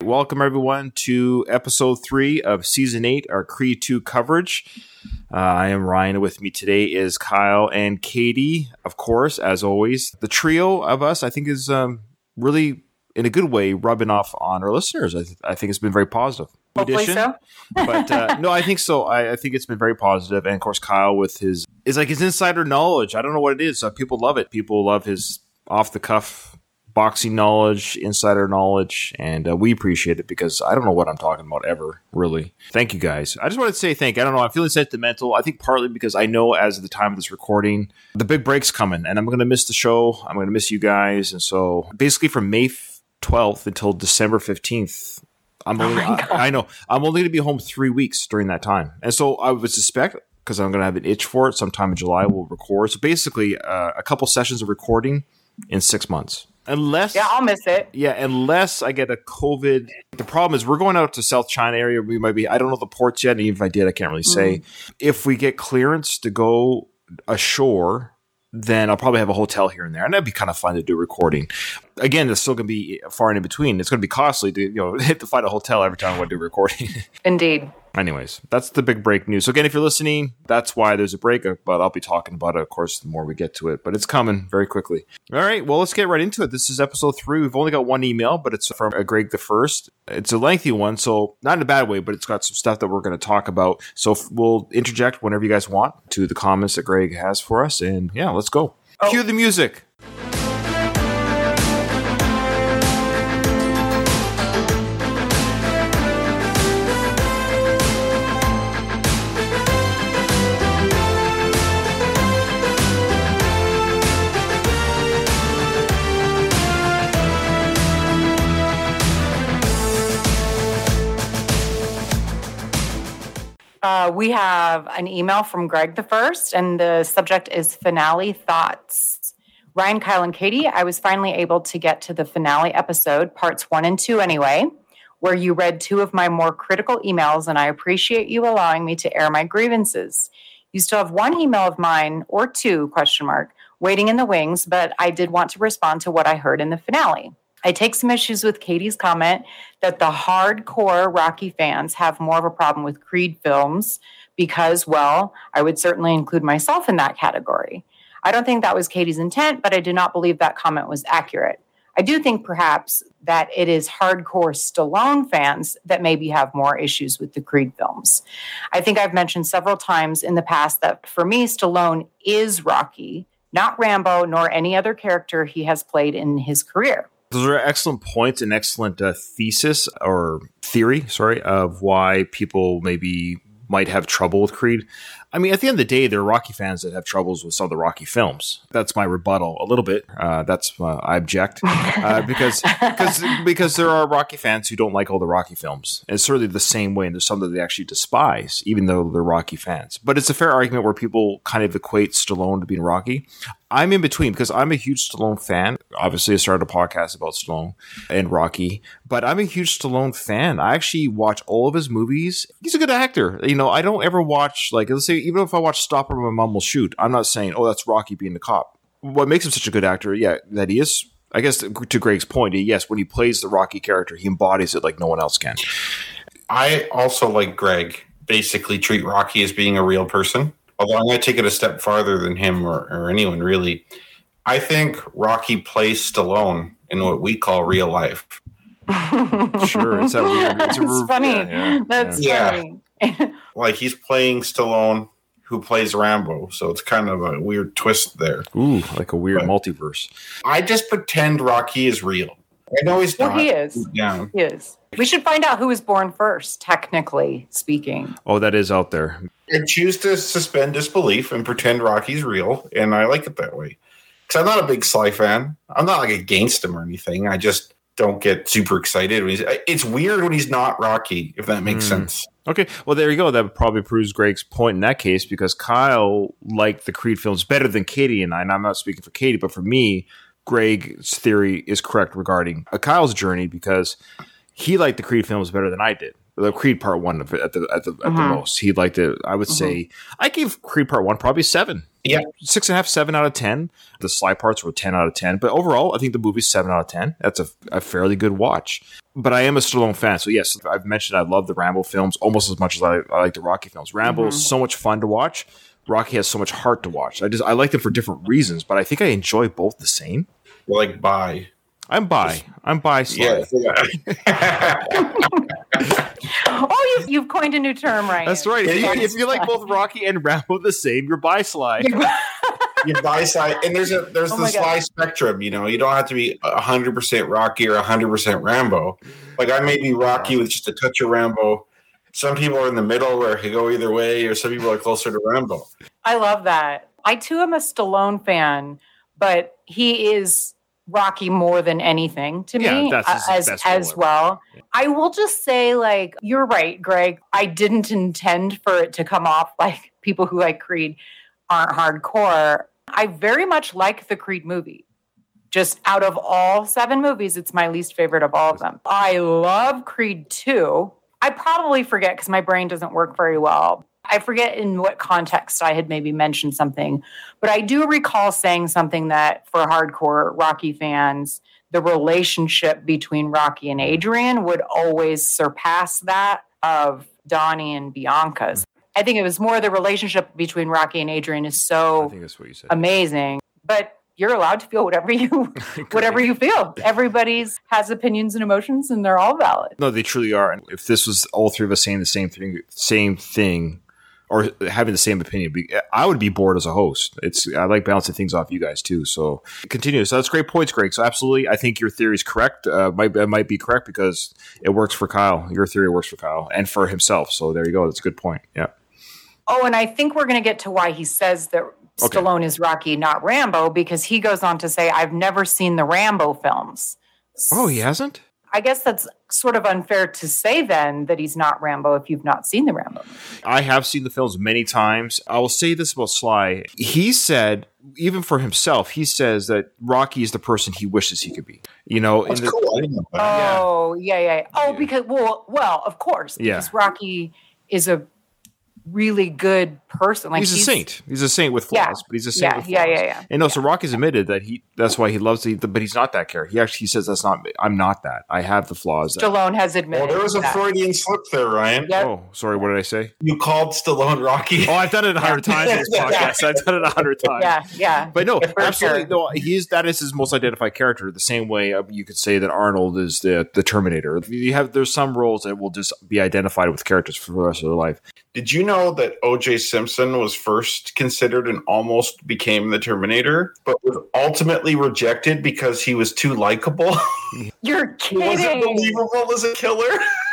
Welcome everyone to episode 3 of season 8, our Creed 2 coverage. I am Ryan. With me today is Kyle and Katie, of course, as always. The trio of us, I think, is really, in a good way, rubbing off on our listeners. I think it's been very positive. Hopefully so. But no, I think so. I think it's been very positive. And of course, Kyle with his insider knowledge. I don't know what it is. People love it. People love his off-the-cuff boxing knowledge, insider knowledge, and we appreciate it because I don't know what I'm talking about ever, really. Thank you, guys. I just wanted to say thank you. I don't know. I'm feeling sentimental. I think partly because I know as of the time of this recording, the big break's coming, and I'm going to miss the show. I'm going to miss you guys. And so basically from May 12th until December 15th, I'm only going to be home 3 weeks during that time. And so I would suspect, because I'm going to have an itch for it, sometime in July we'll record. So basically a couple sessions of recording in 6 months. I'll miss it. Yeah, unless I get a COVID. The problem is we're going out to South China area. We might be, I don't know the ports yet. And even if I did, I can't really say. If we get clearance to go ashore, then I'll probably have a hotel here and there. And that'd be kind of fun to do recording. Again, it's still going to be far in between. It's going to be costly to, to find a hotel every time I want to do recording. Indeed. Anyways, that's the big break news. So again, if you're listening, that's why there's a break, but I'll be talking about it, of course, the more we get to it. But it's coming very quickly. All right, well, let's get right into it. This is episode 3. We've only got one email, but it's from Greg the First. It's a lengthy one, so not in a bad way, but it's got some stuff that we're going to talk about. So we'll interject whenever you guys want to the comments that Greg has for us. And yeah, let's go. Cue the music. We have an email from Greg the First, and the subject is finale thoughts. Ryan, Kyle, and Katie, I was finally able to get to the finale episode, parts 1 and 2 anyway, where you read 2 of my more critical emails, and I appreciate you allowing me to air my grievances. You still have 1 email of mine, or 2, waiting in the wings, but I did want to respond to what I heard in the finale. I take some issues with Katie's comment that the hardcore Rocky fans have more of a problem with Creed films because, well, I would certainly include myself in that category. I don't think that was Katie's intent, but I do not believe that comment was accurate. I do think perhaps that it is hardcore Stallone fans that maybe have more issues with the Creed films. I think I've mentioned several times in the past that for me, Stallone is Rocky, not Rambo, nor any other character he has played in his career. Those are excellent points and excellent theory of why people might have trouble with Creed. I mean, at the end of the day, there are Rocky fans that have troubles with some of the Rocky films. That's my rebuttal a little bit. I object because there are Rocky fans who don't like all the Rocky films. And it's certainly the same way, and there's some that they actually despise, even though they're Rocky fans. But it's a fair argument where people kind of equate Stallone to being Rocky. I'm in between because I'm a huge Stallone fan. Obviously, I started a podcast about Stallone and Rocky, but I'm a huge Stallone fan. I actually watch all of his movies. He's a good actor. I don't ever watch, let's say, even if I watch Stop or My Mom Will Shoot, I'm not saying, oh, that's Rocky being the cop. What makes him such a good actor, yeah, that he is, I guess, to Greg's point, yes, when he plays the Rocky character, he embodies it like no one else can. I also, like Greg, basically treat Rocky as being a real person. Although I'm going to take it a step farther than him or anyone, really. I think Rocky plays Stallone in what we call real life. Sure. It's that weird. It's funny. That's funny. Like he's playing Stallone, who plays Rambo. So it's kind of a weird twist there. Ooh, like a weird multiverse. I just pretend Rocky is real. I know he's not. Well, he is. Yeah. He is. We should find out who was born first, technically speaking. Oh, that is out there. I choose to suspend disbelief and pretend Rocky's real, and I like it that way. Because I'm not a big Sly fan. I'm not against him or anything. I just don't get super excited. It's weird when he's not Rocky, if that makes sense. Okay, well, there you go. That probably proves Greg's point in that case, because Kyle liked the Creed films better than Katie and I. And I'm not speaking for Katie, but for me, Greg's theory is correct regarding Kyle's journey, because he liked the Creed films better than I did. The Creed Part 1 at the most. He liked it. I would say I gave Creed Part 1 probably 7. Yeah. 6.5, 7 out of 10. The Sly parts were 10 out of 10. But overall, I think the movie's 7 out of 10. That's a fairly good watch. But I am a Stallone fan. So yes, I've mentioned I love the Rambo films almost as much as I like the Rocky films. Rambo is so much fun to watch. Rocky has so much heart to watch. I like them for different reasons, but I think I enjoy both the same. Like bi. I'm bi Sly. Yeah. Oh, you've coined a new term, right? That's right. If you like both Rocky and Rambo the same, you're bi Sly. You're bi Sly, and there's the Sly spectrum. You know, you don't have to be 100% Rocky or 100% Rambo. Like I may be Rocky with just a touch of Rambo. Some people are in the middle where it could go either way, or some people are closer to Rambo. I love that. I too am a Stallone fan, but he is Rocky more than anything to me as well. I will just say, like, you're right, Greg. I didn't intend for it to come off like people who like Creed aren't hardcore. I very much like the Creed movie. Just out of all 7 movies, it's my least favorite of all of them. I love Creed 2. I probably forget because my brain doesn't work very well. I forget in what context I had maybe mentioned something, but I do recall saying something that for hardcore Rocky fans, the relationship between Rocky and Adrian would always surpass that of Donnie and Bianca's. I think it was more the relationship between Rocky and Adrian is so I think that's what you said. Amazing, but you're allowed to feel whatever you feel. Everybody's has opinions and emotions, and they're all valid. No, they truly are. And if this was all three of us saying the same thing, or having the same opinion, I would be bored as a host. I like bouncing things off you guys too. So continue. So that's great points, Greg. So absolutely, I think your theory is correct. Might be correct because it works for Kyle. Your theory works for Kyle and for himself. So there you go. That's a good point. Yeah. Oh, and I think we're going to get to why he says that Stallone is Rocky, not Rambo, because he goes on to say, I've never seen the Rambo films. Oh, he hasn't? I guess that's sort of unfair to say then that he's not Rambo if you've not seen the Rambo. I have seen the films many times. I will say this about Sly. He said, even for himself, he says that Rocky is the person he wishes he could be. You know, that's cool. I didn't know that. Oh, yeah. Oh, because, well, of course. Because Rocky is a really good person. Like he's a saint. He's a saint with flaws, but he's a saint with flaws. Yeah. And no, so Rocky's admitted that that's why he loves but he's not that character. He says I'm not that. I have the flaws. Stallone has admitted. Well, there was a Freudian slip there, Ryan. Yep. Oh, sorry. What did I say? You called Stallone Rocky. Oh, I've done it 100 times in this podcast. I've done it 100 times. Yeah. But no, absolutely. Sure. No, that is his most identified character. The same way you could say that Arnold is the Terminator. There's some roles that will just be identified with characters for the rest of their life. Did you know that O.J. Simpson was first considered and almost became the Terminator, but was ultimately rejected because he was too likable? You're kidding. He wasn't believable as a killer.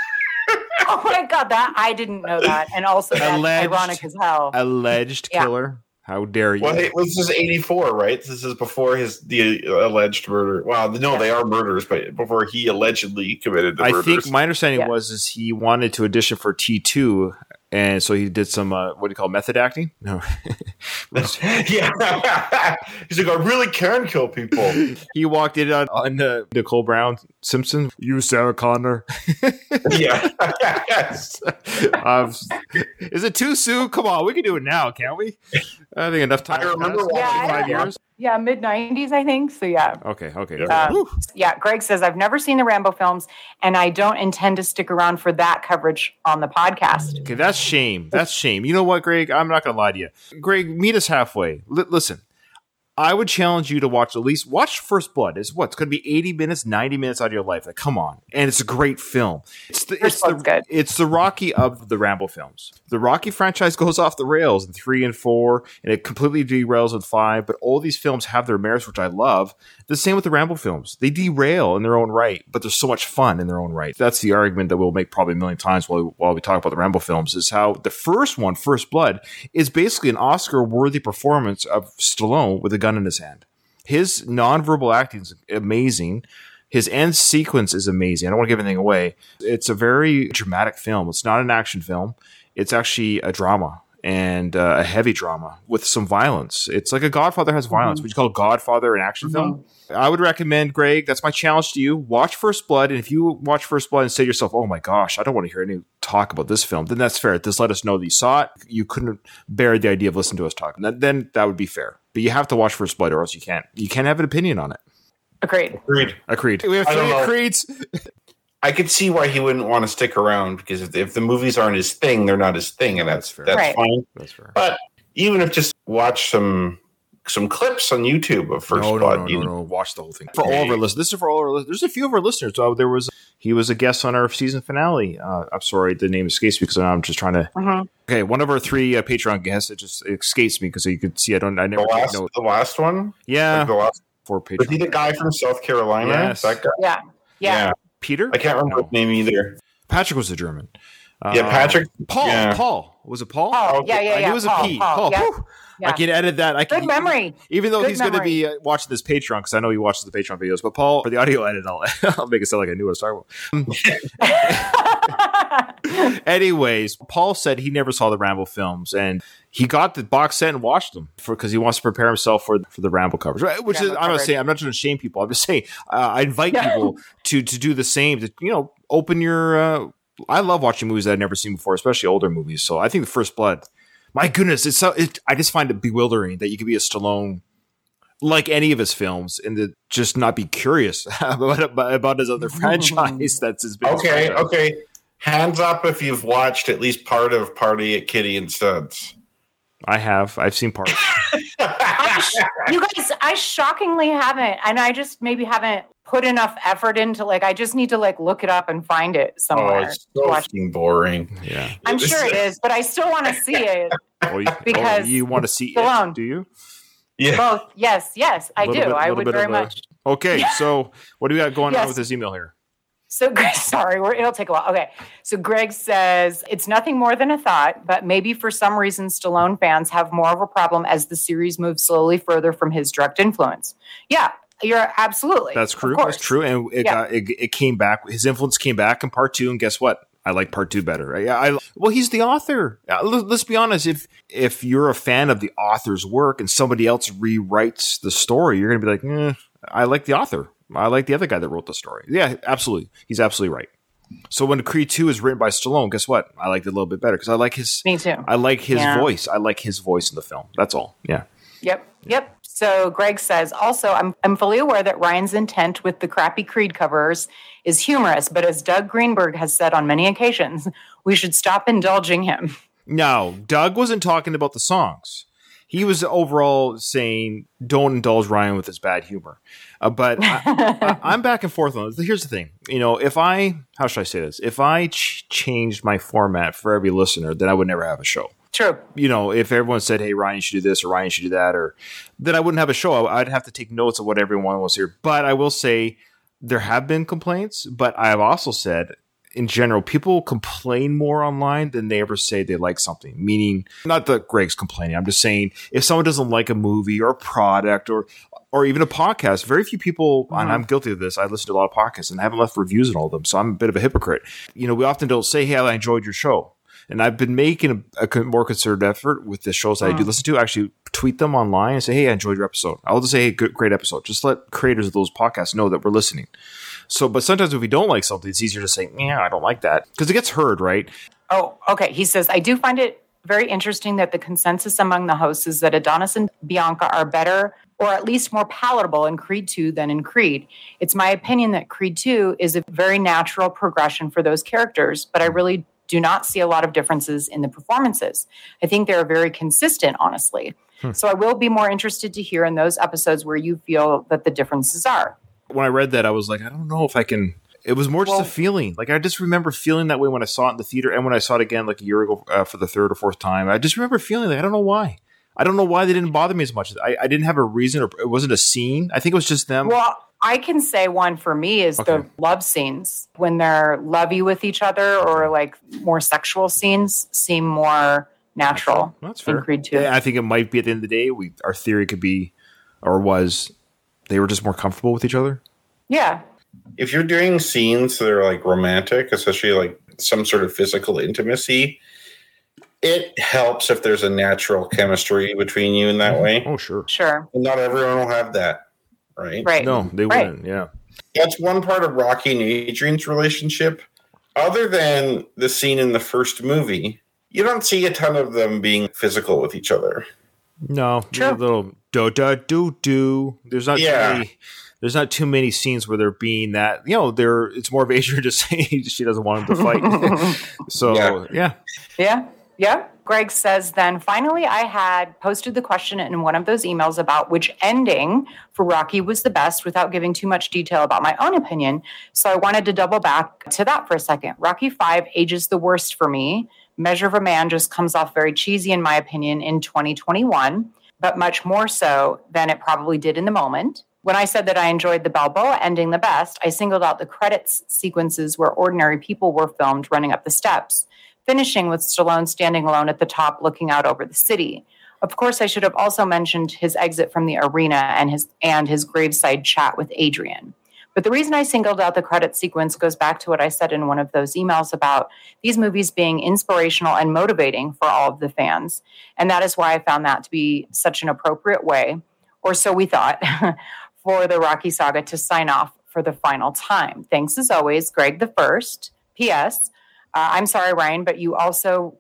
Oh my God, that I didn't know that. And also that's ironic as hell. Alleged killer. How dare you? Well, this is 84, right? This is before the alleged murder. Well, no, they are murders, but before he allegedly committed the murders. I think my understanding was he wanted to audition for T2, and so he did some what do you call method acting? No, yeah. He's like, I really can kill people. He walked in on Nicole Brown Simpson. You, Sarah Connor. Yeah. Is it too soon? Come on, we can do it now, can't we? I think enough time. I remember 5 years. Yeah, mid-90s, I think. So, yeah. Okay. Greg says, I've never seen the Rambo films, and I don't intend to stick around for that coverage on the podcast. Okay, that's shame. You know what, Greg? I'm not going to lie to you. Greg, meet us halfway. Listen, I would challenge you to watch First Blood. It's going to be 80 minutes, 90 minutes out of your life. Like, come on. And it's a great film. It's the Rocky of the Rambo films. The Rocky franchise goes off the rails in 3 and 4, and it completely derails in 5, but all these films have their merits, which I love. The same with the Rambo films. They derail in their own right, but they're so much fun in their own right. That's the argument that we'll make probably a million times while we talk about the Rambo films, is how the first one, First Blood, is basically an Oscar-worthy performance of Stallone with a gun in his hand. His nonverbal acting is amazing. His end sequence is amazing. I don't want to give anything away. It's a very dramatic film. It's not an action film. It's actually a drama, and a heavy drama with some violence. It's like a Godfather has violence. Would you call Godfather an action film? I would recommend, Greg, that's my challenge to you. Watch First Blood, and if you watch First Blood and say to yourself, oh my gosh, I don't want to hear any talk about this film, then that's fair. Just let us know that you saw it. You couldn't bear the idea of listening to us talk. Then that would be fair. But you have to watch First Blood or else you can't have an opinion on it. Agreed. We have 3 agreeds. I could see why he wouldn't want to stick around, because if the movies aren't his thing, they're not his thing, and that's fair. That's fine. That's fair. But even if just watch some clips on YouTube of First Blood. No. Watch the whole thing. For all of our listeners. This is for all of our listeners. There's a few of our listeners. He was a guest on our season finale. I'm sorry, the name escapes me because I'm just trying to. Okay, one of our 3 Patreon guests. It just escapes me because you could see I never know the last one. Yeah, like the last 4 Patreon. Was he the guy from South Carolina? Yes. That guy? Yeah. Peter? I can't remember his name either. Patrick was the German. Patrick. Paul. Yeah. Paul. Was it Paul? Paul. Yeah. I knew it was a P. Paul. Yeah. I can edit that. Good memory. Even though Good he's going to be watching this Patreon, because I know he watches the Patreon videos. But Paul, for the audio edit, I'll make it sound like I knew what I was talking about. Anyways, Paul said he never saw the Rambo films, and he got the box set and watched them because he wants to prepare himself for the Rambo coverage. Right? Which Rambo is, I'm not saying, I'm not trying to shame people. I'm just saying I invite people to do the same. To open your. I love watching movies that I've never seen before, especially older movies. So I think The First Blood. My goodness, I just find it bewildering that you could be a Stallone like any of his films and to just not be curious about his other franchise. That's his biggest franchise. Okay. Hands up if you've watched at least part of Party at Kitty and Studs. I have. I've seen parts. You guys, I shockingly haven't, and I just maybe haven't put enough effort into I just need to look it up and find it somewhere. Oh, it's so fucking boring. Yeah, I'm sure it is, but I still want to see it because you want to see Stallone. it? Do you? Yeah. Both. Yes, I do. I would very much. Okay, so what do we got going on with this email here? So, sorry, it'll take a while. Okay. So Greg says, it's nothing more than a thought, but maybe for some reason Stallone fans have more of a problem as the series moves slowly further from his direct influence. Yeah, you're absolutely. That's true. That's true. And it came back. His influence came back in part 2. And guess what? I like part 2 better. Right? Well, he's the author. Let's be honest. If you're a fan of the author's work and somebody else rewrites the story, you're going to be like, I like the author. I like the other guy that wrote the story. Yeah, absolutely. He's absolutely right. So when Creed 2 is written by Stallone, guess what? I liked it a little bit better because I like his. Me too. I like his voice. I like his voice in the film. That's all. Yeah. Yep. So Greg says, also, I'm fully aware that Ryan's intent with the crappy Creed covers is humorous, but as Doug Greenberg has said on many occasions, we should stop indulging him. No, Doug wasn't talking about the songs. He was overall saying, don't indulge Ryan with his bad humor. But I'm back and forth on it. Here's the thing. How should I say this? If I changed my format for every listener, then I would never have a show. True. If everyone said, hey, Ryan should do this or Ryan should do that, then I wouldn't have a show. I'd have to take notes of what everyone was here. But I will say there have been complaints, but I have also said, in general, people complain more online than they ever say they like something. Meaning, not that Greg's complaining. I'm just saying if someone doesn't like a movie or a product or even a podcast, very few people, and I'm guilty of this, I listen to a lot of podcasts and I haven't left reviews on all of them, so I'm a bit of a hypocrite. We often don't say, hey, I enjoyed your show. And I've been making a more concerted effort with the shows that I do listen to, actually tweet them online and say, hey, I enjoyed your episode. I'll just say, hey, great episode. Just let creators of those podcasts know that we're listening. So, but sometimes if we don't like something, it's easier to say, I don't like that. Because it gets heard, right? Oh, okay. He says, I do find it very interesting that the consensus among the hosts is that Adonis and Bianca are better or at least more palatable in Creed 2 than in Creed. It's my opinion that Creed 2 is a very natural progression for those characters, but I really do not see a lot of differences in the performances. I think they're very consistent, honestly. So I will be more interested to hear in those episodes where you feel that the differences are. When I read that, I was like, I don't know if I can. It was more just a feeling. I just remember feeling that way when I saw it in the theater and when I saw it again a year ago for the 3rd or 4th time. I just remember feeling I don't know why. I don't know why they didn't bother me as much. I didn't have a reason, or it wasn't a scene. I think it was just them. Well, I can say one for me is the love scenes when they're lovey with each other, or more sexual scenes seem more natural. That's fair. In Creed 2. Yeah, I think it might be at the end of the day. Our theory could be, or was, they were just more comfortable with each other. Yeah. If you're doing scenes that are romantic, especially some sort of physical intimacy, it helps if there's a natural chemistry between you in that way. Oh, sure. Sure. And not everyone will have that, right? Right. No, they wouldn't, yeah. That's one part of Rocky and Adrian's relationship other than the scene in the first movie, you don't see a ton of them being physical with each other. No, a little do. There's not too many. There's not too many scenes where they're being that. It's more of Adrian just saying she doesn't want him to fight. So yeah. Greg says, then finally I had posted the question in one of those emails about which ending for Rocky was the best without giving too much detail about my own opinion. So I wanted to double back to that for a second. Rocky V ages the worst for me. Measure of a Man just comes off very cheesy, in my opinion, in 2021, but much more so than it probably did in the moment. When I said that I enjoyed the Balboa ending the best, I singled out the credits sequences where ordinary people were filmed running up the steps, finishing with Stallone standing alone at the top looking out over the city. Of course, I should have also mentioned his exit from the arena and his graveside chat with Adrian. But the reason I singled out the credit sequence goes back to what I said in one of those emails about these movies being inspirational and motivating for all of the fans. And that is why I found that to be such an appropriate way, or so we thought, for the Rocky saga to sign off for the final time. Thanks as always, Greg the First. P.S. I'm sorry, Ryan, but you also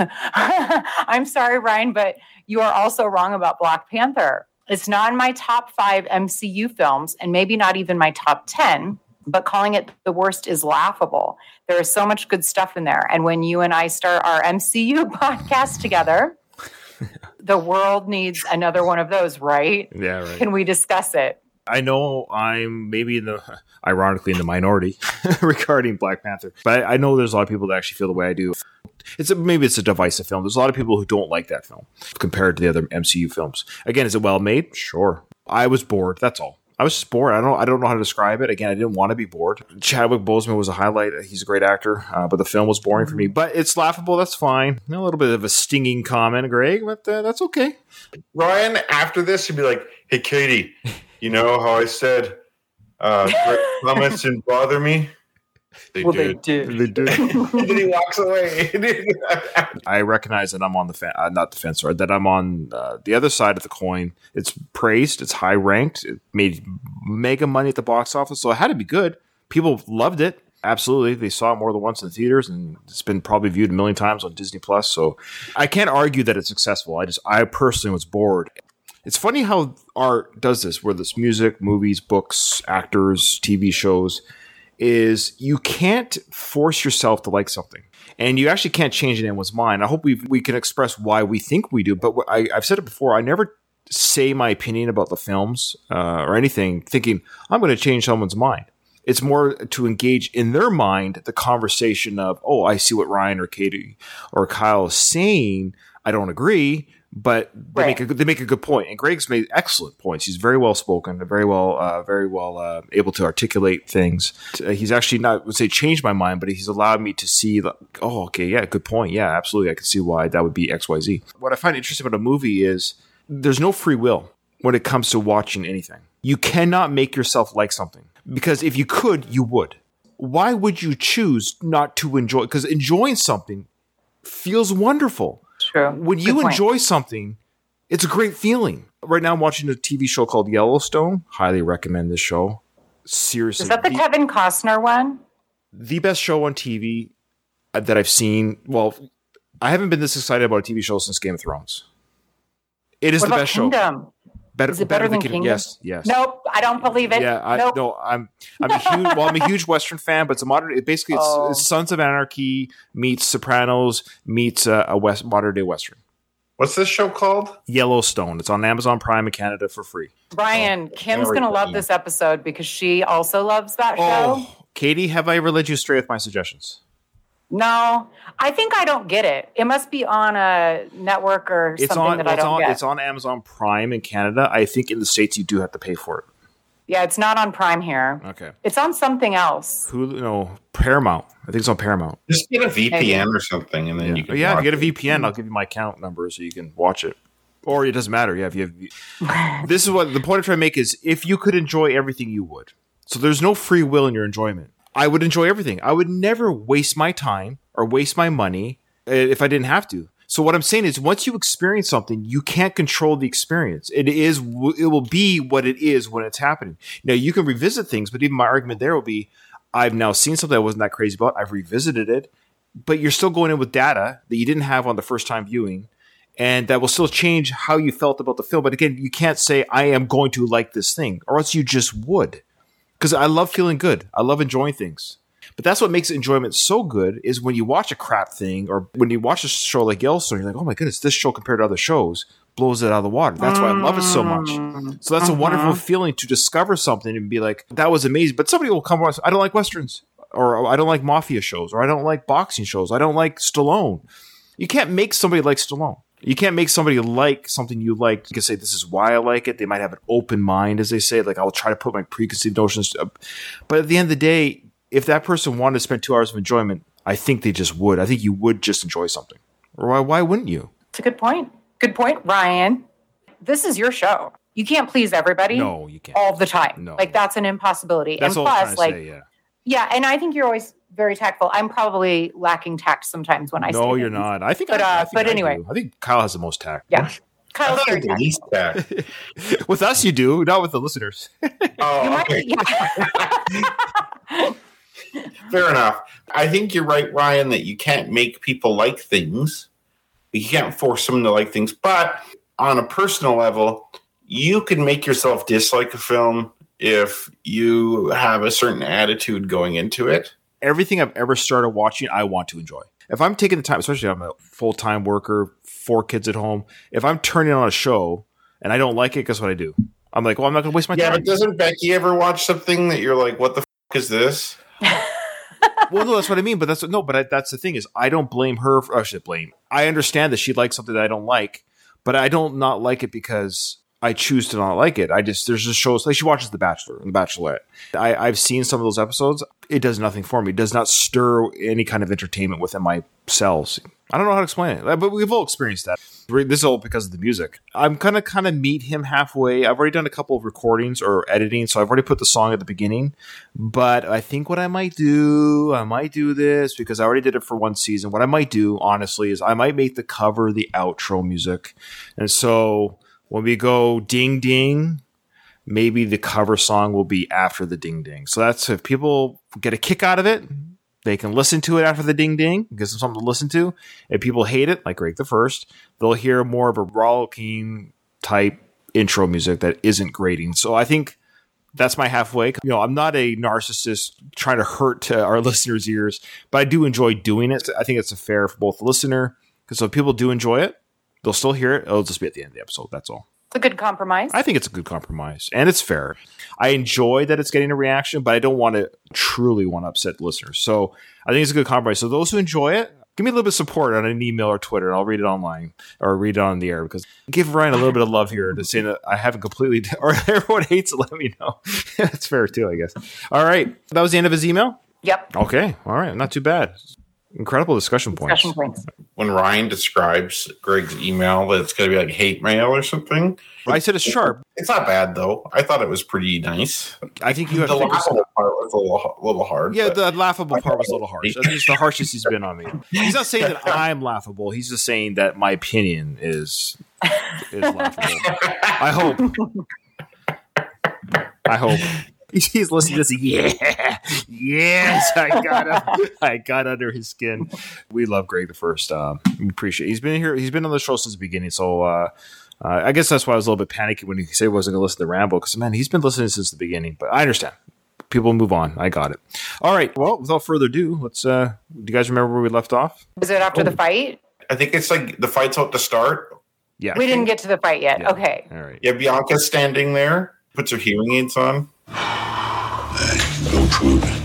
I'm sorry, Ryan, but you are also wrong about Black Panther. It's not in my top 5 MCU films, and maybe not even my top 10, but calling it the worst is laughable. There is so much good stuff in there. And when you and I start our MCU podcast together, the world needs another one of those, right? Yeah, right. Can we discuss it? I know I'm maybe ironically in the minority regarding Black Panther, but I know there's a lot of people that actually feel the way I do. Maybe it's a divisive film. There's a lot of people who don't like that film compared to the other MCU films. Again, is it well made? Sure. I was bored. That's all. I was just bored. I don't know how to describe it. Again, I didn't want to be bored. Chadwick Boseman was a highlight. He's a great actor, but the film was boring for me. But it's laughable. That's fine. A little bit of a stinging comment, Greg, but that's okay. Ryan, after this, he'd be like, "Hey, Katie, you know how I said great comments didn't bother me? They did. They did. And then he walks away. I recognize that I'm on that I'm on the other side of the coin. It's praised. It's high ranked. It made mega money at the box office, so it had to be good. People loved it. Absolutely. They saw it more than once in the theaters, and it's been probably viewed a million times on Disney Plus. So I can't argue that it's successful. I personally was bored. It's funny how art does this, where this music, movies, books, actors, TV shows, is you can't force yourself to like something. And you actually can't change anyone's mind. I hope we can express why we think we do. But I've said it before, I never say my opinion about the films or anything thinking I'm going to change someone's mind. It's more to engage in their mind the conversation of, oh, I see what Ryan or Katie or Kyle is saying. I don't agree, but they make a good point. And Greg's made excellent points. He's very well spoken, very well able to articulate things. He's actually not would say changed my mind, but he's allowed me to see, like, oh, okay, yeah, good point. Yeah, absolutely. I can see why that would be XYZ. What I find interesting about a movie is there's no free will when it comes to watching anything. You cannot make yourself like something, because if you could, you would. Why would you choose not to enjoy? Because enjoying something feels wonderful. True. When you enjoy something, it's a great feeling. Right now I'm watching a TV show called Yellowstone. Highly recommend this show. Seriously. Is that the Kevin Costner one? The best show on TV that I've seen. Well, I haven't been this excited about a TV show since Game of Thrones. It is the best Kingdom? show. Is it better than Kingdom? Yes. Nope, I don't believe it. Yeah, I'm a huge Western fan, but it's a modern. It's Sons of Anarchy meets Sopranos meets a modern day Western. What's this show called? Yellowstone. It's on Amazon Prime in Canada for free. Brian, Kim's going to love this episode because she also loves that show. Katie, have I ever led you astray with my suggestions? No, I think I don't get it. It must be on a network or something that I don't get. It's on Amazon Prime in Canada. I think in the States you do have to pay for it. Yeah, it's not on Prime here. Okay. It's on something else. Paramount. I think it's on Paramount. Just get a VPN or something, and then you can if you get a VPN, I'll give you my account number so you can watch it. Or it doesn't matter. Yeah, if you have... This is what the point I'm trying to make is, if you could enjoy everything, you would. So there's no free will in your enjoyment. I would enjoy everything. I would never waste my time or waste my money if I didn't have to. So what I'm saying is, once you experience something, you can't control the experience. It will be what it is when it's happening. Now, you can revisit things, but even my argument there will be, I've now seen something I wasn't that crazy about. I've revisited it, but you're still going in with data that you didn't have on the first time viewing, and that will still change how you felt about the film. But again, you can't say, I am going to like this thing, or else you just would. Because I love feeling good. I love enjoying things. But that's what makes enjoyment so good, is when you watch a crap thing, or when you watch a show like Yellowstone, you're like, oh my goodness, this show compared to other shows blows it out of the water. That's why I love it so much. So that's a wonderful feeling to discover something and be like, that was amazing. But somebody will come on, I don't like Westerns, or I don't like mafia shows, or I don't like boxing shows. I don't like Stallone. You can't make somebody like Stallone. You can't make somebody like something you like. You can say, this is why I like it. They might have an open mind, as they say. Like, I'll try to put my preconceived notions. But at the end of the day, if that person wanted to spend 2 hours of enjoyment, I think they just would. I think you would just enjoy something. Or why wouldn't you? It's a good point. Good point, Ryan. This is your show. You can't please everybody. No, you can't. All the time. No. Like, that's an impossibility. That's and all plus, I'm trying to say, yeah. Yeah, and I think you're always very tactful. I'm probably lacking tact sometimes when I say No, you're things. not. I think But, I think but I anyway. do. I think Kyle has the most tact. Yeah. I Kyle's thought I very had the tactful. least tact. With us, you do. Not with the listeners. Oh, You might, okay. yeah. Fair enough. I think you're right, Ryan, that you can't make people like things. You can't force them to like things. But on a personal level, you can make yourself dislike a film if you have a certain attitude going into it. Everything I've ever started watching, I want to enjoy. If I'm taking the time, especially if I'm a full-time worker, 4 kids at home, if I'm turning on a show and I don't like it, guess what I do? I'm like, well, I'm not going to waste my Yeah, time. but doesn't Becky ever watch something that you're like, what the f*** is this? Well, no, that's what I mean. But that's the thing is, I don't blame her. I should blame. I understand that she likes something that I don't like, but I don't not like it because I choose to not like it. There's just shows like she watches The Bachelor and The Bachelorette. I've seen some of those episodes. It does nothing for me. It does not stir any kind of entertainment within my cells. I don't know how to explain it, but we've all experienced that. This is all because of the music. I'm gonna kind of meet him halfway. I've already done a couple of recordings or editing, so I've already put the song at the beginning. But I think what I might do this because I already did it for one season. What I might do, honestly, is I might make the cover the outro music. And so when we go ding ding, maybe the cover song will be after the ding ding. So that's if people get a kick out of it, they can listen to it after the ding ding, gives them something to listen to. If people hate it, like Greg the First, they'll hear more of a rollicking type intro music that isn't grating. So I think that's my halfway. I'm not a narcissist trying to hurt our listeners' ears, but I do enjoy doing it. I think it's fair for both the listener, because if people do enjoy it, they'll still hear it. It'll just be at the end of the episode. That's all. It's a good compromise. I think it's a good compromise, and it's fair. I enjoy that it's getting a reaction, but I don't truly want to upset listeners. So I think it's a good compromise. So those who enjoy it, give me a little bit of support on an email or Twitter, and I'll read it online or read it on the air, because give Ryan a little bit of love here to say that I haven't completely, or everyone hates it, let me know. That's fair too, I guess. All right. That was the end of his email? Yep. Okay. All right. Not too bad. Incredible discussion points. When Ryan describes Greg's email, that it's going to be like hate mail or something. I said it's sharp. It's not bad, though. I thought it was pretty nice. I think you have The to think laughable part was a little hard. Yeah, but the laughable part was a little harsh. It's the harshest he's been on me. He's not saying that I'm laughable. He's just saying that my opinion is laughable. I hope. He's listening to this. Yeah, yes, I got under his skin. We love Greg the First. We appreciate. He's been here. He's been on the show since the beginning. So I guess that's why I was a little bit panicky when he said he wasn't going to listen to Rambo, because man, he's been listening since the beginning. But I understand. People move on. I got it. All right. Well, without further ado, let's. Do you guys remember where we left off? Was it after the fight? I think it's like the fight's out to start. Yeah, We didn't get to the fight yet. Yeah. Okay. All right. Yeah, Bianca's standing there, puts her hearing aids on. Go prove it.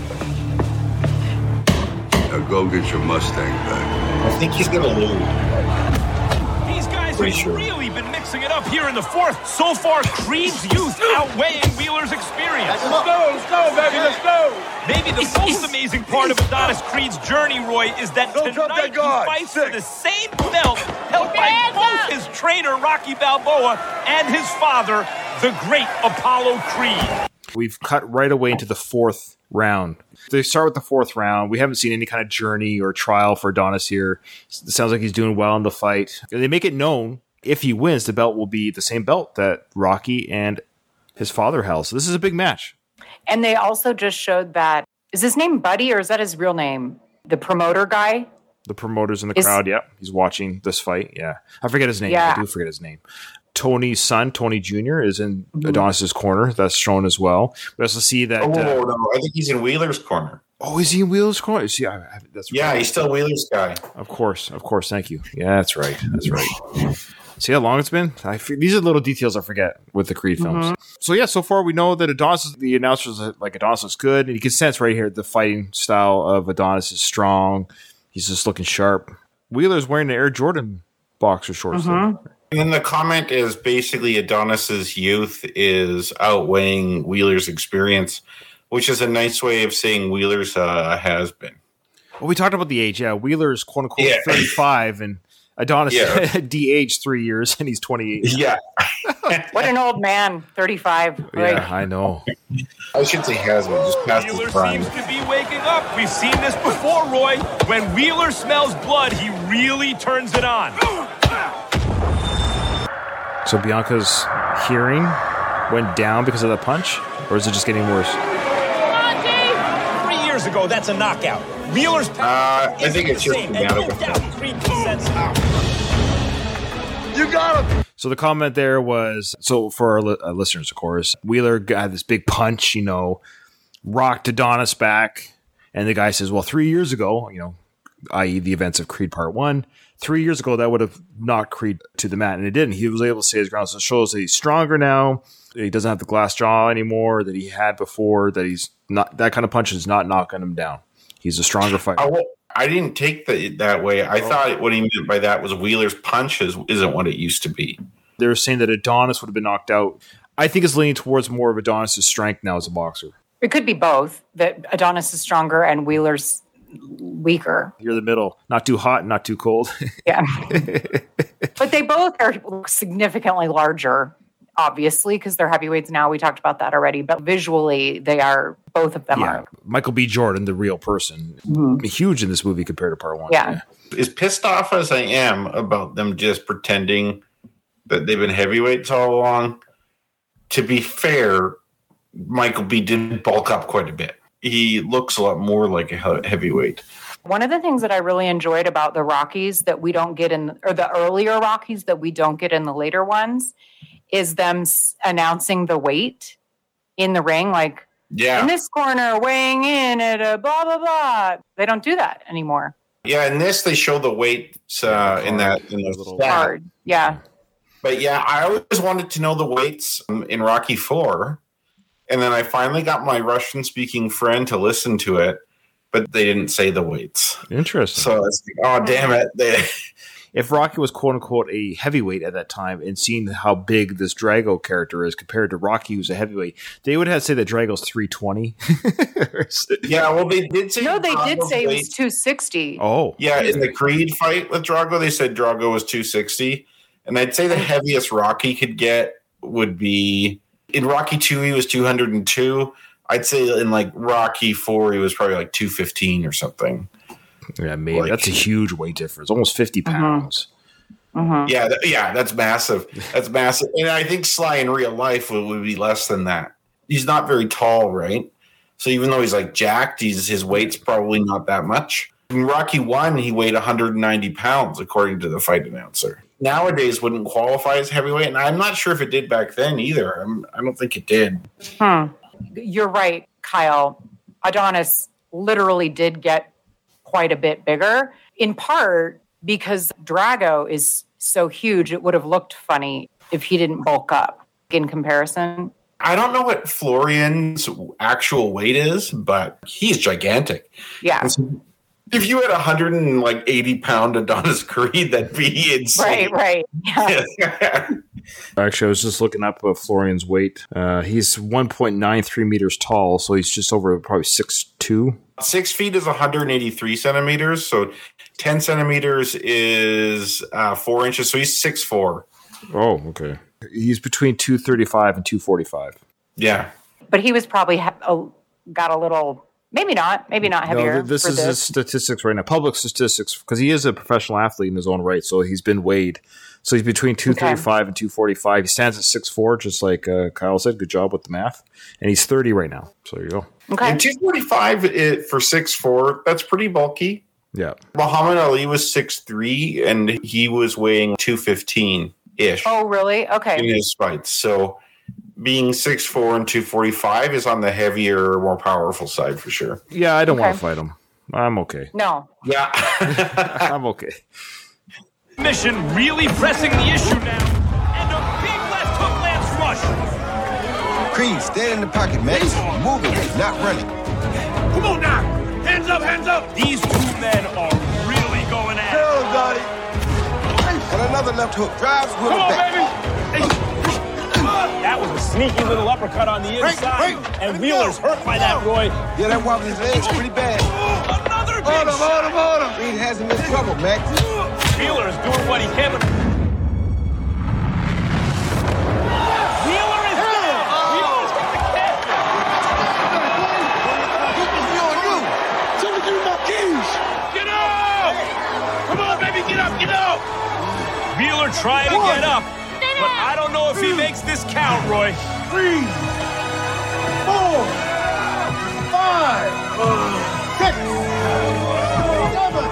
Now go get your Mustang back. I think he's going to lose. These guys Pretty have sure. really been mixing it up here in the fourth. So far, Creed's youth outweighing Wheeler's experience. Let's go, baby, let's go. Maybe the most amazing part of Adonis Creed's journey, Roy, is that Don't drop tonight that guard. he fights for Six. the same belt held by both his trainer, Rocky Balboa, and his father, the great Apollo Creed. We've cut right away into the fourth round. They start with the fourth round. We haven't seen any kind of journey or trial for Adonis here. It sounds like he's doing well in the fight. They make it known if he wins, the belt will be the same belt that Rocky and his father held. So this is a big match. And they also just showed that Is his name Buddy or is that his real name? The promoter guy? The promoters in the crowd, yeah. He's watching this fight, yeah. I forget his name. Yeah. I do forget his name. Tony's son, Tony Jr., is in Adonis's corner. That's shown as well. We also see that... no. I think he's in Wheeler's corner. Oh, is he in Wheeler's corner? See, that's yeah, right. He's still Wheeler's guy. Of course. Thank you. Yeah, that's right. See how long it's been? These are little details I forget with the Creed films. So yeah, so far we know that Adonis, the announcers like Adonis looks good, and you can sense right here the fighting style of Adonis is strong. He's just looking sharp. Wheeler's wearing the Air Jordan boxer shorts. And then the comment is basically Adonis's youth is outweighing Wheeler's experience, which is a nice way of saying Wheeler's has been. Well, we talked about the age. Yeah, Wheeler's quote unquote 35 and Adonis de-aged 3 years, and he's 28. Yeah. What an old man, 35. Right? Yeah, I know. I should say has been, just past his Wheeler prime. seems to be waking up. We've seen this before, Roy. When Wheeler smells blood, he really turns it on. So Bianca's hearing went down because of that punch, or is it just getting worse? 3 years ago, that's a knockout. Wheeler's I think it's just dramatic effect. You got him. So the comment there was, so for our listeners, of course, Wheeler got this big punch, rocked Adonis back. And the guy says, well, 3 years ago, i.e. the events of Creed Part 1, 3 years ago, that would have knocked Creed to the mat. And it didn't. He was able to stay his ground. So it shows that he's stronger now. He doesn't have the glass jaw anymore that he had before, that he's not, that kind of punch is not knocking him down. He's a stronger fighter. I didn't take that way. I thought what he meant by that was Wheeler's punch isn't what it used to be. They were saying that Adonis would have been knocked out. I think it's leaning towards more of Adonis' strength now as a boxer. It could be both, that Adonis is stronger and Wheeler's weaker. You're the middle. Not too hot, not too cold. Yeah. But they both are significantly larger, obviously, because they're heavyweights now. We talked about that already. But visually, both of them are. Michael B. Jordan, the real person. Huge in this movie compared to Part 1. Yeah. As pissed off as I am about them just pretending that they've been heavyweights all along, to be fair, Michael B. did bulk up quite a bit. He looks a lot more like a heavyweight. One of the things that I really enjoyed about the Rockies that we don't get or the earlier Rockies that we don't get in the later ones, is them announcing the weight in the ring. Like, in this corner, weighing in at a blah, blah, blah. They don't do that anymore. Yeah, in this, they show the weights in the little card. Yeah. But yeah, I always wanted to know the weights in Rocky IV. And then I finally got my Russian-speaking friend to listen to it, but they didn't say the weights. Interesting. So it's like, oh, damn it. If Rocky was quote-unquote a heavyweight at that time and seeing how big this Drago character is compared to Rocky, who's a heavyweight, they would have to say that Drago's 320. Yeah, well, they did say... No, they did say it was 260. Oh. Yeah, in the Creed fight with Drago, they said Drago was 260. And I'd say the heaviest Rocky could get would be... In Rocky 2, he was 202. I'd say in like Rocky 4, he was probably like 215 or something. Yeah, maybe. That's a huge weight difference. Almost 50 pounds. Yeah, that's massive. That's massive. And I think Sly in real life would be less than that. He's not very tall, right? So even though he's like jacked, his weight's probably not that much. In Rocky 1, he weighed 190 pounds, according to the fight announcer. Nowadays wouldn't qualify as heavyweight, and I'm not sure if it did back then either. I don't think it did. You're right, Kyle. Adonis literally did get quite a bit bigger, in part because Drago is so huge, it would have looked funny if he didn't bulk up in comparison. I don't know what Florian's actual weight is, but he's gigantic. Yeah. If you had 180-pound Adonis Creed, that'd be insane. Right. Yeah. Actually, I was just looking up Florian's weight. He's 1.93 meters tall, so he's just over probably 6'2". 6 feet is 183 centimeters, so 10 centimeters is 4 inches, so he's 6'4". Oh, okay. He's between 235 and 245. Yeah. But he was probably got a little... Maybe not heavier. No, this is his statistics right now. Public statistics, because he is a professional athlete in his own right, so he's been weighed. So he's between 235 and 245. He stands at 6'4", just like Kyle said. Good job with the math. And he's 30 right now. So there you go. Okay. And 245 for 6'4", that's pretty bulky. Yeah. Muhammad Ali was 6'3", and he was weighing 215-ish Oh, really? Okay. in his fights. So being 6'4" and 245 is on the heavier, more powerful side for sure. Yeah, I don't Okay. want to fight him. I'm okay. No. Yeah. I'm okay. Mission really pressing the issue now. And a big left hook lands flush. Creed, stand in the pocket, Max. Moving, not running. Come on now. Hands up, hands up. These two men are really going at it. Hell, Dottie. And another left hook. Drives with Come a on, back. baby. That was a sneaky little uppercut on the inside. And Wheeler's hurt by that, Roy. Yeah, that wobbled his legs pretty bad. Another big Hold him, hold him, hold him. Creed has him in trouble, Max. Wheeler's doing what he can. Wheeler is down. Wheeler's got the captain. Somebody give me my keys. Get up! Come on, baby, get up, get up! Wheeler trying to get up, but I don't know if he makes this count, Roy. 3, 4, 5, 6, 7,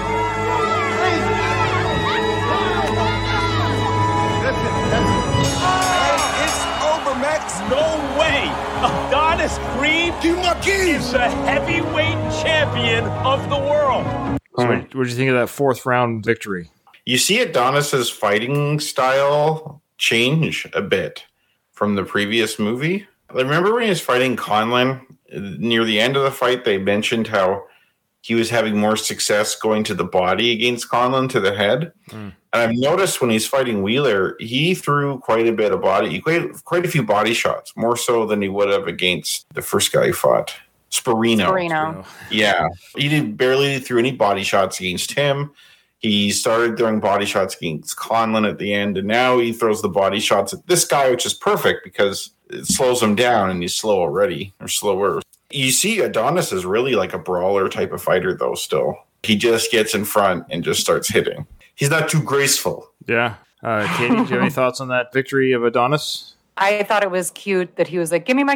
8. It's over, Max. No way! Adonis Creed Give me my is keys. the heavyweight champion of the world. So what did you think of that 4th round victory? You see Adonis's fighting style change a bit from the previous movie. I remember when he was fighting Conlon, near the end of the fight, they mentioned how he was having more success going to the body against Conlon to the head. And I've noticed when he's fighting Wheeler, he threw quite a bit of body, quite a few body shots, more so than he would have against the first guy he fought, Sperino. Yeah. He barely threw any body shots against him. He started throwing body shots against Conlon at the end, and now he throws the body shots at this guy, which is perfect because it slows him down and he's slow already, or slower. You see Adonis is really like a brawler type of fighter, though, still. He just gets in front and just starts hitting. He's not too graceful. Yeah. Katie, do you have any thoughts on that victory of Adonis? I thought it was cute that he was like, give me my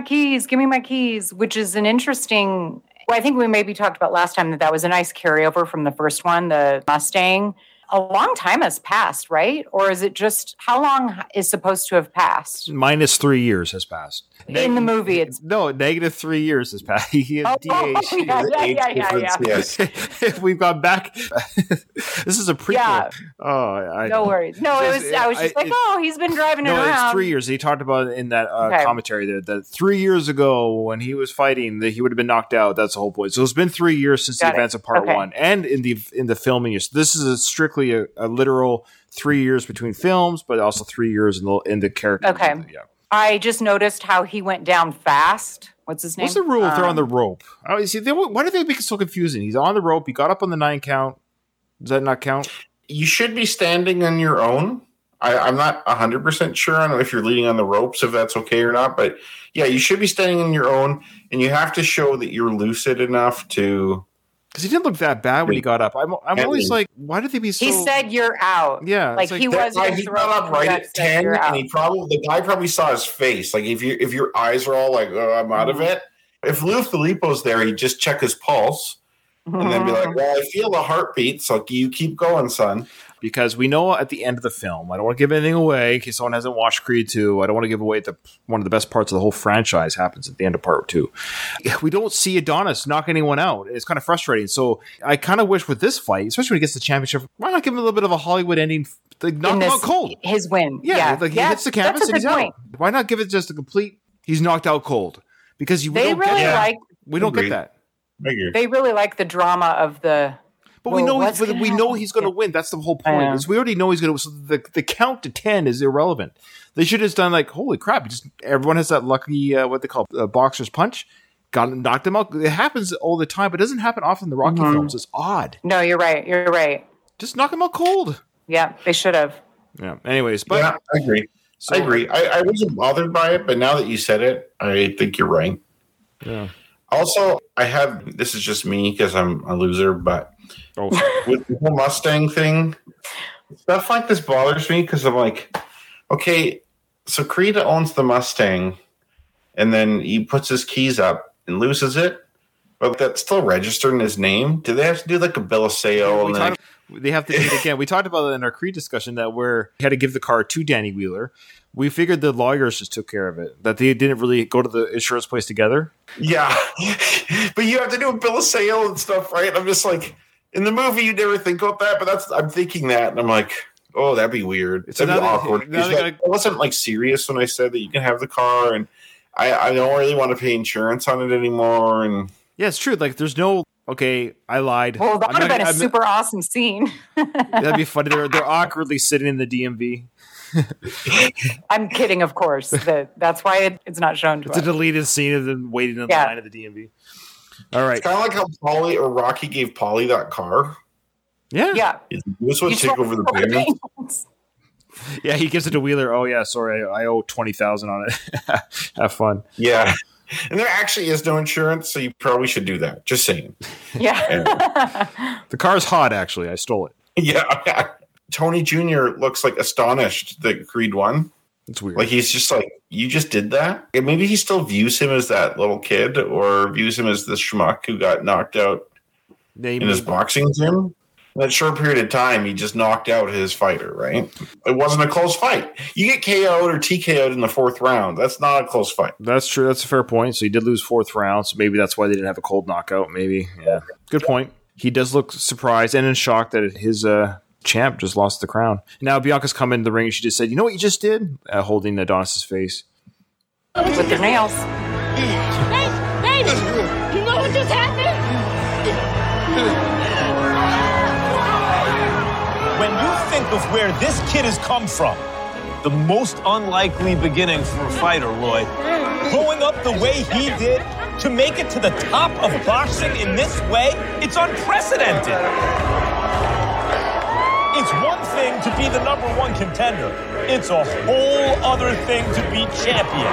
keys, which is an interesting, well, I think we maybe talked about last time that was a nice carryover from the first one, the Mustang. A long time has passed, right? Or is it just, how long is supposed to have passed? Minus 3 years has passed. In the movie, it's... No, negative 3 years has passed. He has DH. Yeah. Yes. We've gone back. This is a prequel. Yeah. Oh, I No know. worries. No, I was just like, he's been driving it No, around. it's 3 years. He talked about it in that Okay. commentary there that 3 years ago when he was fighting, that he would have been knocked out. That's the whole point. So it's been 3 years since Got the it. events of part Okay. 1, and in the filming. So this is strictly a literal 3 years between films, but also 3 years in the character. Okay. Yeah. I just noticed how he went down fast. What's his name? What's the rule if they're on the rope? Oh, see, why do they make it so confusing? He's on the rope. He got up on the 9 count. Does that not count? You should be standing on your own. I'm not 100% sure on if you're leading on the ropes, if that's okay or not. But yeah, you should be standing on your own, and you have to show that you're lucid enough to... Because he didn't look that bad when he got up. I'm always like, why did they be so... He said you're out. Yeah, Like it's like he was going He to got up right at 10, and the guy probably saw his face. Like if your eyes are all like, oh, I'm out of it. If Lou Filippo's there, he'd just check his pulse and then be like, well, I feel the heartbeat, so you keep going, son. Because we know at the end of the film, I don't want to give anything away in case someone hasn't watched Creed 2. I don't want to give away one of the best parts of the whole franchise happens at the end of part 2. We don't see Adonis knock anyone out. It's kind of frustrating. So I kind of wish with this fight, especially when he gets the championship, why not give him a little bit of a Hollywood ending? Like, knock him out cold. His win. Yeah, like he hits the canvas that's a and he's good point. out. Why not give it just a complete, he's knocked out cold? Because we don't Agreed. get that. They really like the drama of the... But we know he's going to win. That's the whole point. Is we already know he's going to. So the count to 10 is irrelevant. They should have just done like, holy crap! Everyone has that lucky what they call boxer's punch. Knocked him out. It happens all the time, but it doesn't happen often in the Rocky films. It's odd. No, you're right. Just knock him out cold. Yeah, they should have. Yeah. Anyways, but yeah, I agree. I agree. I wasn't bothered by it, but now that you said it, I think you're right. Yeah. Also, this is just me because I'm a loser, but with the whole Mustang thing, Stuff like this bothers me because I'm like, okay, so Creed owns the Mustang, and then he puts his keys up and loses it, but that's still registered in his name. Do they have to do like a bill of sale? They have to do it again. We talked about it in our Creed discussion that where he had to give the car to Danny Wheeler. We figured the lawyers just took care of it, that they didn't really go to the insurance place together. Yeah, but you have to do a bill of sale and stuff, right? I'm just like, in the movie, you never think about that, but I'm thinking that, and I'm like, oh, that'd be weird. That'd be awkward. I wasn't like serious when I said that you can have the car, and I don't really want to pay insurance on it anymore. And yeah, it's true. Like, there's no. Okay, I lied. Well, that would have been a super awesome scene. That'd be funny. They're awkwardly sitting in the DMV. I'm kidding, of course. That's why it's not shown to us. It's a deleted scene of them waiting in the line of the DMV. All right. It's kind of like how Paulie or Rocky gave Paulie that car. Yeah. Yeah. This would take over the payments. Yeah, he gives it to Wheeler. Oh, yeah, sorry, I owe $20,000 on it. Have fun. Yeah. And there actually is no insurance, so you probably should do that. Just saying. Yeah. The car's hot, actually. I stole it. Yeah. Tony Jr. looks like astonished that Creed won. It's weird. Like, he's just like, you just did that? And maybe he still views him as that little kid or views him as the schmuck who got knocked out in his boxing gym. In that short period of time, he just knocked out his fighter, right? It wasn't a close fight. You get KO'd or TKO'd in the 4th round. That's not a close fight. That's true. That's a fair point. So he did lose 4th round, so maybe that's why they didn't have a cold knockout. Maybe. Yeah. Good point. He does look surprised and in shock that his champ just lost the crown. Now Bianca's come in the ring and she just said, you know what you just did? Holding Adonis's face. With their nails. Hey, baby, you know what just happened? When you think of where this kid has come from, the most unlikely beginning for a fighter, Roy, growing up the way he did, to make it to the top of boxing in this way, it's unprecedented. It's one thing to be the #1 contender. It's a whole other thing to be champion.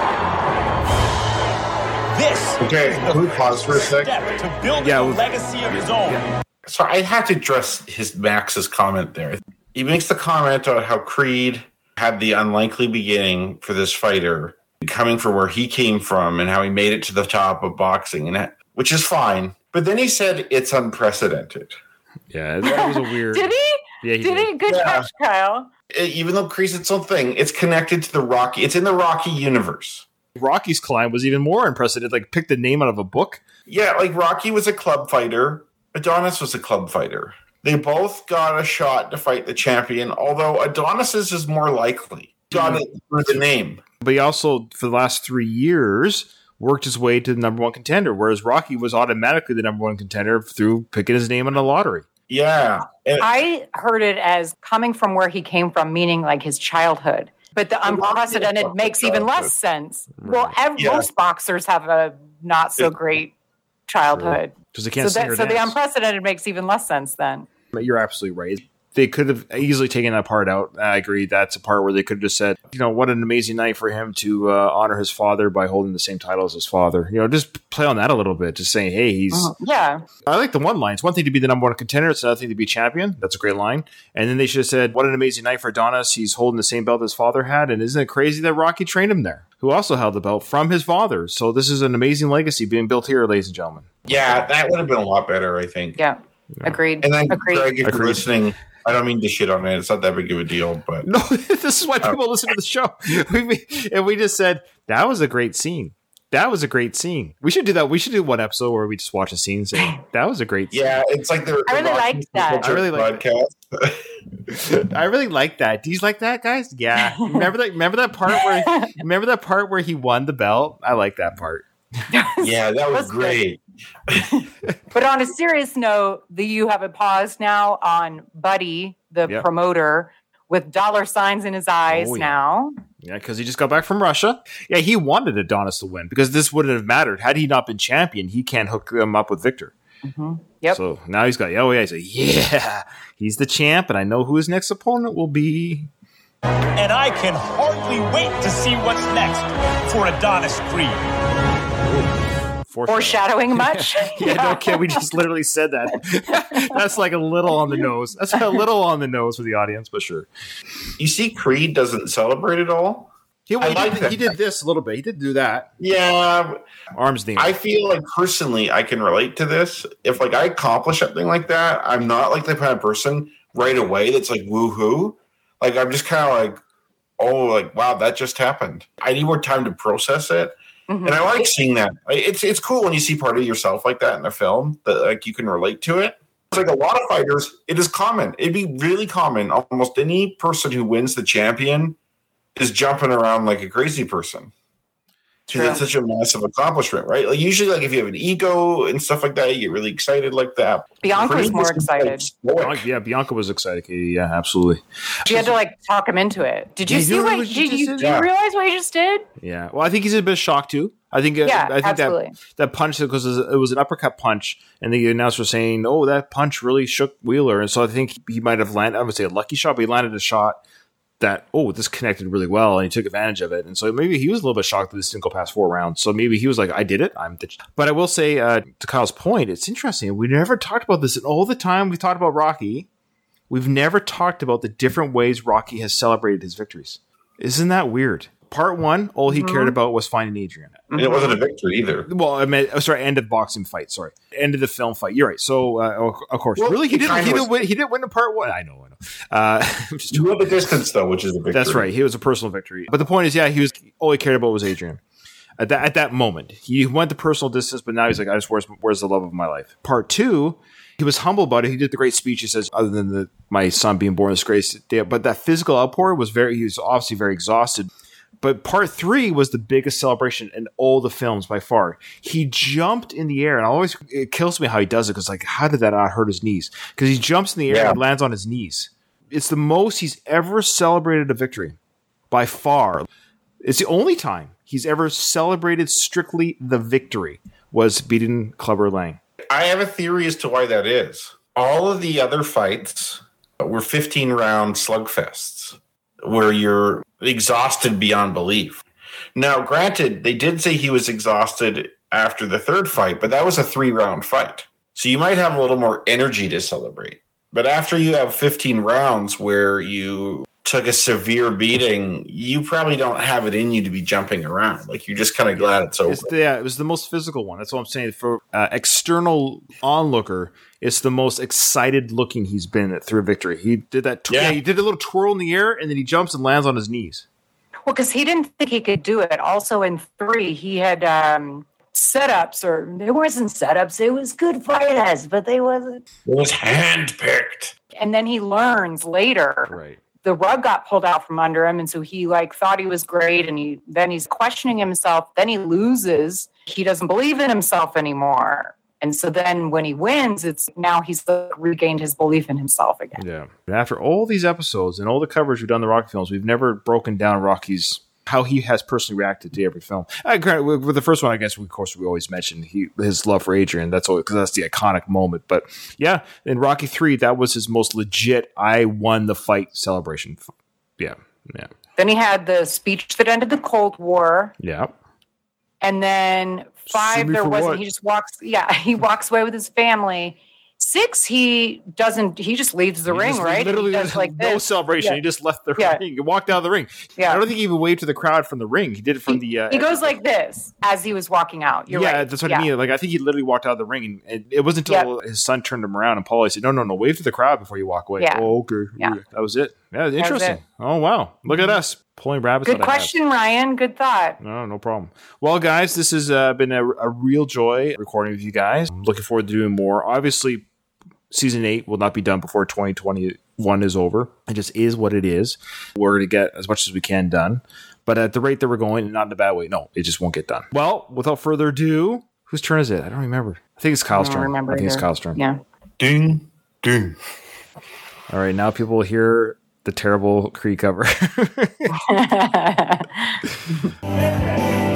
This can we pause for a sec? To build a legacy of his own. So I have to address Max's comment there. He makes the comment on how Creed had the unlikely beginning for this fighter, coming from where he came from and how he made it to the top of boxing, and which is fine. But then he said it's unprecedented. Yeah, that was a weird... Did he? Yeah, Did he? Good catch, Kyle. Even though Creed's its own thing, it's connected to the Rocky. It's in the Rocky universe. Rocky's climb was even more unprecedented. Like, pick the name out of a book. Yeah, like Rocky was a club fighter. Adonis was a club fighter. They both got a shot to fight the champion, although Adonis's is more likely. Got it through the name. But he also, for the last 3 years, worked his way to the #1 contender, whereas Rocky was automatically the #1 contender through picking his name in a lottery. Yeah. I heard it as coming from where he came from, meaning like his childhood. But the unprecedented makes even less sense. Right. Well, most boxers have a not so great childhood. Because they can't sing or so dance. The unprecedented makes even less sense then. You're absolutely right. They could have easily taken that part out. I agree. That's a part where they could have just said, you know, what an amazing night for him to honor his father by holding the same title as his father. You know, just play on that a little bit. Just saying, hey, he's... Yeah. I like the one line. It's one thing to be the #1 contender. It's another thing to be champion. That's a great line. And then they should have said, what an amazing night for Adonis. He's holding the same belt his father had. And isn't it crazy that Rocky trained him there, who also held the belt from his father? So this is an amazing legacy being built here, ladies and gentlemen. Yeah, that would have been a lot better, I think. Yeah. Agreed. And then, Agreed. Greg, if you're listening... I don't mean to shit on it. It's not that big of a deal, but no, this is why people listen to the show. We just said that was a great scene. That was a great scene. We should do that. We should do one episode where we just watch a scene and say that was a great scene. Yeah, it's like the I really liked that. I really like podcast. I really like that. Do you like that, guys? Yeah. Remember that part where he won the belt? I like that part. Yeah, that was great. But on a serious note, you have a pause now on Buddy, the promoter, with dollar signs in his eyes now. Yeah, because he just got back from Russia. Yeah, he wanted Adonis to win because this wouldn't have mattered. Had he not been champion, he can't hook him up with Victor. Mm-hmm. Yep. So now he's got, he's like, yeah, he's the champ, and I know who his next opponent will be. And I can hardly wait to see what's next for Adonis Creed. Foreshadowing much? No kid. We just literally said that. That's like a little on the nose. That's a little on the nose for the audience, but sure. You see, Creed doesn't celebrate at all. He did this a little bit. He did do that. Yeah. Arms in the air. I feel like personally I can relate to this. If like I accomplish something like that, I'm not like the kind of person right away that's like woohoo. Like I'm just kind of like, oh, like wow, that just happened. I need more time to process it. Mm-hmm. And I like seeing that. It's cool when you see part of yourself like that in a film that like you can relate to it. It's like a lot of fighters, it is common. It'd be really common. Almost any person who wins the champion is jumping around like a crazy person. Because it's such a massive accomplishment, right? Like usually, like if you have an ego and stuff like that, you get really excited like that. Bianca was more excited. Yeah, Bianca was excited, Katie. Yeah, absolutely. She had to like talk him into it. Did you see what? Did you realize what he just did? Yeah. Well, I think he's a bit shocked too. I think absolutely. that punch, because it was an uppercut punch, and the announcer was saying, "Oh, that punch really shook Wheeler," and so I think he might have landed. I would say a lucky shot, but he landed a shot that, this connected really well, and he took advantage of it. And so maybe he was a little bit shocked that this didn't go past 4 rounds. So maybe he was like, I did it. But I will say, to Kyle's point, it's interesting. We never talked about this. And all the time we talked about Rocky, we've never talked about the different ways Rocky has celebrated his victories. Isn't that weird? Part 1, all he cared about was finding Adrian. And it wasn't a victory either. Well, I meant, end of boxing fight. Sorry, end of the film fight. You're right. So, of course, really, he didn't win in part 1. I know. You went the distance though, which is a victory. That's right. He was a personal victory. But the point is, he was all he cared about was Adrian. At that moment, he went the personal distance, but now he's like, where's the love of my life? Part 2. He was humble about it. He did the great speech. He says, other than my son being born this grace day, but that physical outpour was he was obviously very exhausted. But part 3 was the biggest celebration in all the films by far. He jumped in the air, and it kills me how he does it, because like, how did that not hurt his knees? Because he jumps in the air and lands on his knees. It's the most he's ever celebrated a victory, by far. It's the only time he's ever celebrated strictly the victory was beating Clubber Lang. I have a theory as to why that is. All of the other fights were 15-round slugfests, where you're exhausted beyond belief. Now, granted, they did say he was exhausted after the 3rd fight, but that was a 3-round fight. So you might have a little more energy to celebrate. But after you have 15 rounds where you took a severe beating, you probably don't have it in you to be jumping around. Like, you're just kind of glad it's over. It was the most physical one. That's what I'm saying. For external onlooker, it's the most excited looking he's been through victory. He did that. He did a little twirl in the air, and then he jumps and lands on his knees. Well, because he didn't think he could do it. Also, in 3, he had setups, or it wasn't setups. It was good fighters, but they wasn't. It was handpicked. And then he learns later. Right. The rug got pulled out from under him, and so he thought he was great, and then he's questioning himself. Then he loses. He doesn't believe in himself anymore. And so then when he wins, now he's regained his belief in himself again. Yeah. And after all these episodes and all the coverage we've done the Rocky films, we've never broken down Rocky's, how he has personally reacted to every film. With the first one, I guess, of course, we always mentioned his love for Adrian. That's all, because that's the iconic moment. But yeah, in Rocky 3, that was his most legit, I won the fight celebration. Yeah. Yeah. Then he had the speech that ended the Cold War. Yeah. And then 5, there wasn't. What? He just walks. Yeah, he walks away with his family. 6, he just leaves the ring, right? Literally, does like no celebration. Yeah. He just left the ring. He walked out of the ring. Yeah. I don't think he even waved to the crowd from the ring. He did it from the. He goes like this as he was walking out. You're right. That's what I mean. Like, I think he literally walked out of the ring, and it wasn't until his son turned him around and Paulie said, "No, wave to the crowd before you walk away." Yeah. Oh, okay. Yeah. That was it. Yeah, interesting. Oh, wow. Look at us pulling rabbits. Good question, Ryan. Good thought. No problem. Well, guys, this has been a real joy recording with you guys. I'm looking forward to doing more. Obviously, Season 8 will not be done before 2021 is over. It just is what it is. We're going to get as much as we can done. But at the rate that we're going, not in a bad way, no, it just won't get done. Well, without further ado, whose turn is it? I don't remember. I think it's Kyle's turn. I think it's Kyle's turn. Yeah. Ding, ding. All right, now people will hear the terrible Creed cover.